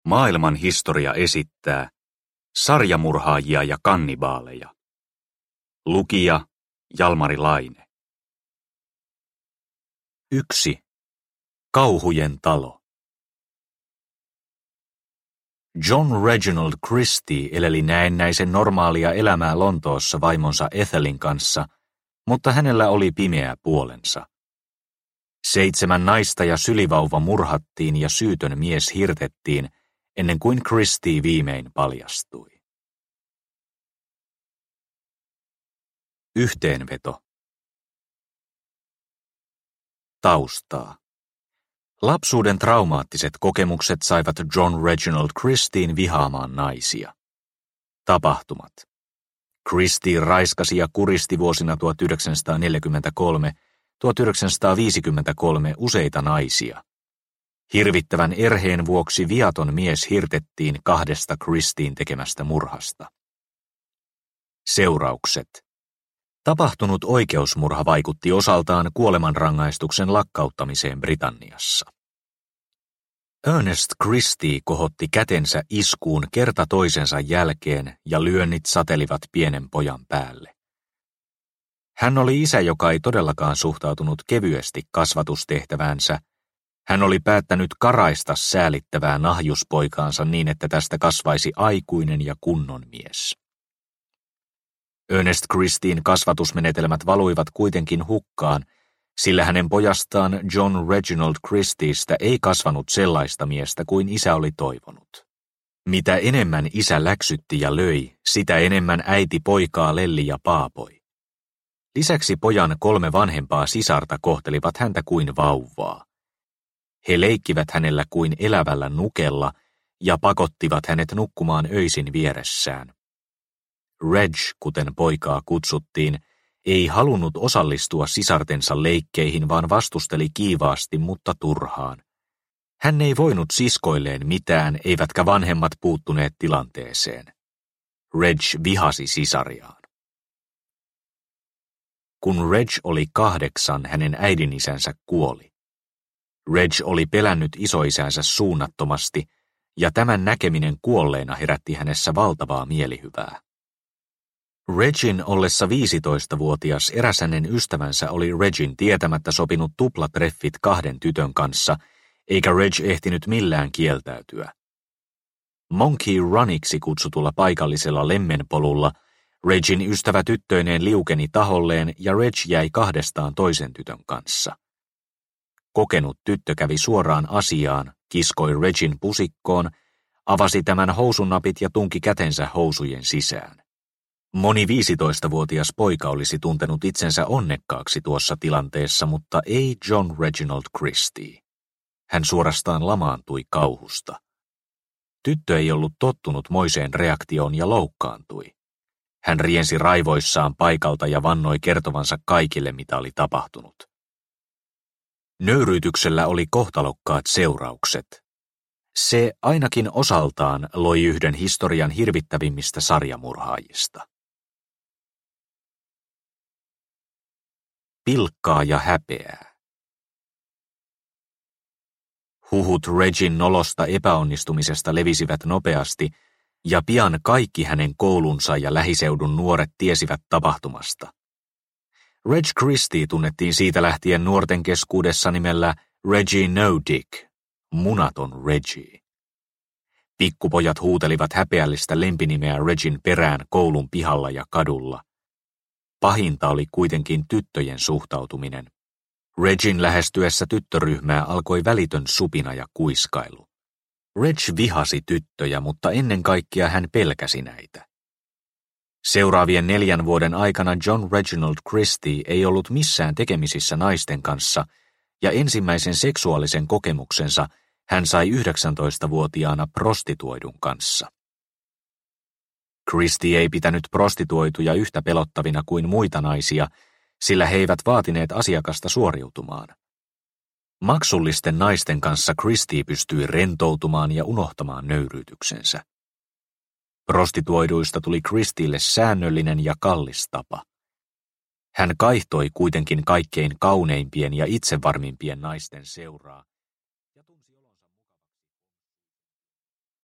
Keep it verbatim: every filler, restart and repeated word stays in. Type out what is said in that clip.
Maailman historia esittää sarjamurhaajia ja kannibaaleja. Lukija Jalmari Laine. yksi. Kauhujen talo. John Reginald Christie eleli näennäisen normaalia elämää Lontoossa vaimonsa Ethelin kanssa, mutta hänellä oli pimeä puolensa. Seitsemän naista ja sylivauva murhattiin ja syytön mies hirtettiin, ennen kuin Christie viimein paljastui. Yhteenveto. Taustaa. Lapsuuden traumaattiset kokemukset saivat John Reginald Christien vihaamaan naisia. Tapahtumat. Christie raiskasi ja kuristi vuosina tuhatyhdeksänsataaneljäkymmentäkolme tuhatyhdeksänsataaviisikymmentäkolme useita naisia. Hirvittävän erheen vuoksi viaton mies hirtettiin kahdesta Christien tekemästä murhasta. Seuraukset. Tapahtunut oikeusmurha vaikutti osaltaan kuolemanrangaistuksen lakkauttamiseen Britanniassa. Ernest Christie kohotti kätensä iskuun kerta toisensa jälkeen ja lyönnit satelivat pienen pojan päälle. Hän oli isä, joka ei todellakaan suhtautunut kevyesti kasvatustehtäväänsä. Hän oli päättänyt karaista säälittävää nahjuspoikaansa niin, että tästä kasvaisi aikuinen ja kunnon mies. Ernest Christien kasvatusmenetelmät valuivat kuitenkin hukkaan, sillä hänen pojastaan John Reginald Christiestä ei kasvanut sellaista miestä kuin isä oli toivonut. Mitä enemmän isä läksytti ja löi, sitä enemmän äiti poikaa lelli ja paapoi. Lisäksi pojan kolme vanhempaa sisarta kohtelivat häntä kuin vauvaa. He leikkivät hänellä kuin elävällä nukella ja pakottivat hänet nukkumaan öisin vieressään. Reg, kuten poikaa kutsuttiin, ei halunnut osallistua sisartensa leikkeihin, vaan vastusteli kiivaasti, mutta turhaan. Hän ei voinut siskoilleen mitään, eivätkä vanhemmat puuttuneet tilanteeseen. Reg vihasi sisariaan. Kun Reg oli kahdeksan, hänen äidinisänsä kuoli. Reg oli pelännyt isoisänsä suunnattomasti, ja tämän näkeminen kuolleena herätti hänessä valtavaa mielihyvää. Regin ollessa viisitoistavuotias eräs hänen ystävänsä oli Regin tietämättä sopinut tuplatreffit kahden tytön kanssa, eikä Reg ehtinyt millään kieltäytyä. Monkey Runiksi kutsutulla paikallisella lemmenpolulla Regin ystävä tyttöineen liukeni taholleen ja Reg jäi kahdestaan toisen tytön kanssa. Kokenut tyttö kävi suoraan asiaan, kiskoi Regin pusikkoon, avasi tämän housunnapit ja tunki kätensä housujen sisään. Moni viisitoistavuotias poika olisi tuntenut itsensä onnekkaaksi tuossa tilanteessa, mutta ei John Reginald Christie. Hän suorastaan lamaantui kauhusta. Tyttö ei ollut tottunut moiseen reaktioon ja loukkaantui. Hän riensi raivoissaan paikalta ja vannoi kertovansa kaikille, mitä oli tapahtunut. Nöyryytyksellä oli kohtalokkaat seuraukset. Se ainakin osaltaan loi yhden historian hirvittävimmistä sarjamurhaajista. Pilkkaa ja häpeää. Huhut Regin nolosta epäonnistumisesta levisivät nopeasti, ja pian kaikki hänen koulunsa ja lähiseudun nuoret tiesivät tapahtumasta. Reg Christie tunnettiin siitä lähtien nuorten keskuudessa nimellä Reggie No Dick, munaton Reggie. Pikkupojat huutelivat häpeällistä lempinimeä Regin perään koulun pihalla ja kadulla. Pahinta oli kuitenkin tyttöjen suhtautuminen. Regin lähestyessä tyttöryhmää alkoi välitön supina ja kuiskailu. Reg vihasi tyttöjä, mutta ennen kaikkea hän pelkäsi näitä. Seuraavien neljän vuoden aikana John Reginald Christie ei ollut missään tekemisissä naisten kanssa, ja ensimmäisen seksuaalisen kokemuksensa hän sai yhdeksäntoistavuotiaana prostituoidun kanssa. Christie ei pitänyt prostituoituja yhtä pelottavina kuin muita naisia, sillä he eivät vaatineet asiakasta suoriutumaan. Maksullisten naisten kanssa Christie pystyi rentoutumaan ja unohtamaan nöyryytyksensä. Prostituoiduista tuli Christielle säännöllinen ja kallis tapa. Hän kaihtoi kuitenkin kaikkein kauneimpien ja itsevarmimpien naisten seuraa.